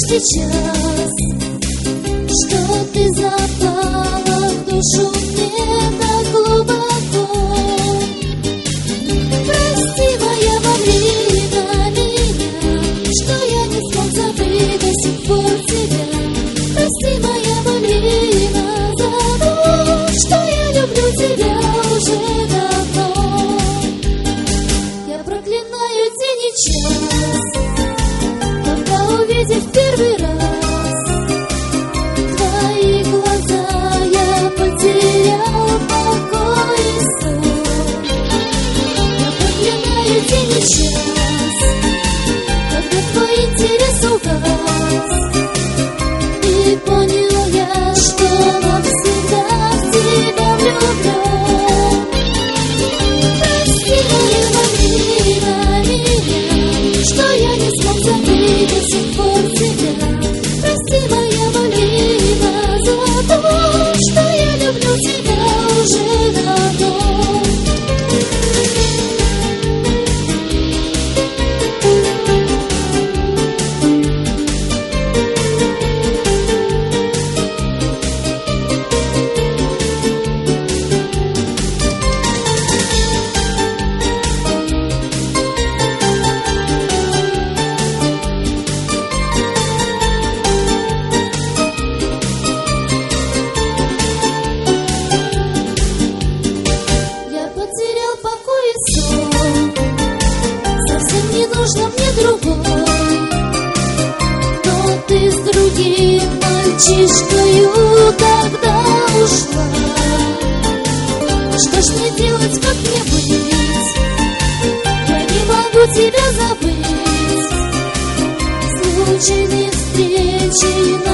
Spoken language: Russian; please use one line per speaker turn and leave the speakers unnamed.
сейчас, что ты запала в душу мне так глубоко. Прости, моя Марина, меня, что я не смог забыть до сих пор тебя. Прости, моя Марина, за то, что я люблю тебя уже давно. Я проклинаю день и час, когда увидев первый раз твои глаза, я потерял покой и сон. Я проклинаю день и час, когда твой интерес угас, и поняла я, что навсегда в тебя влюблен. Прости, моя Марина, меня, что я не смог забыть до сих пор тебя. Прости, моя Марина, за то, что я люблю тебя уже давно. Совсем не нужно мне другой, но ты с другим мальчишкою тогда ушла. Что ж мне делать, как мне быть? Я не могу тебя забыть. Случайные встречи